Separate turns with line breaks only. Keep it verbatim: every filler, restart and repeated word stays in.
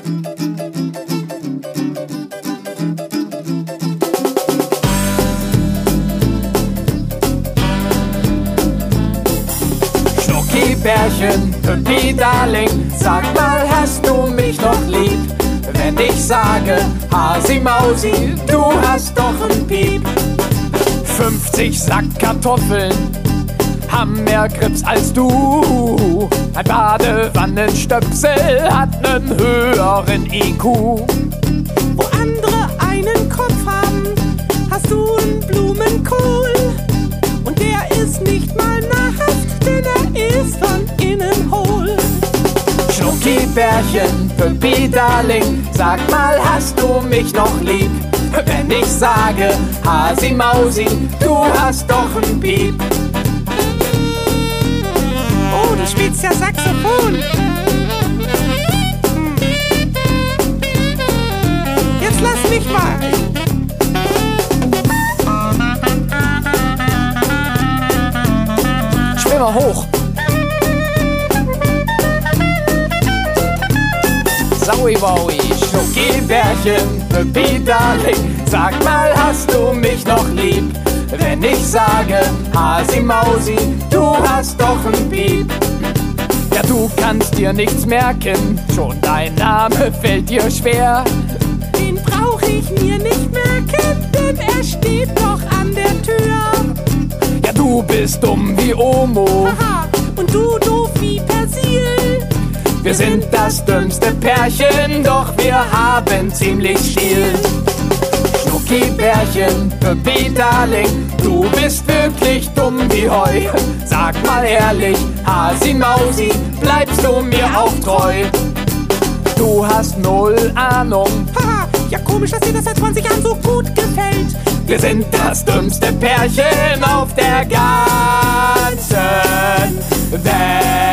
Bärchen, Pippi, Darling, sag mal, hast du mich noch lieb? Wenn ich sage, Hasi Mausi, du hast doch ein Piep. fünfzig Sack Kartoffeln haben mehr Grips als du. Ein Badewannenstöpsel hat nen höheren I Q.
Wo andere einen Kopf haben, hast du einen Blumenkohl. Und der ist nicht mal nahrhaft, denn er ist von innen hohl.
Schnucki-Bärchen, Pippi, Darling, sag mal, hast du mich noch lieb? Wenn ich sage, Hasi Mausi, du hast doch ein Piep.
Oh, du spielst ja Saxophon. Jetzt lass mich mal.
Schwimm mal hoch. Saui Wowi, Schnucki-Bärchen, Pippi, Darling, sag mal, hast du mich noch lieb? Wenn ich sage, Hasi Mausi, du hast doch ein Piep. Ja, du kannst dir nichts merken, schon dein Name fällt dir schwer.
Den brauch ich mir nicht merken, denn er steht doch an der Tür.
Ja, du bist dumm wie Omo.
Haha, und du doof wie Persil.
Wir sind das dümmste Pärchen, doch wir haben ziemlich Stil. Schnucki-Bärchen, Pippi, Darling, du bist wirklich dumm wie Heu. Sag mal ehrlich, Hasi Mausi, bleibst du mir auch treu? Du hast null Ahnung.
Haha, ja komisch, dass dir das seit zwanzig Jahren so gut gefällt.
Wir sind das dümmste Pärchen auf der ganzen Welt.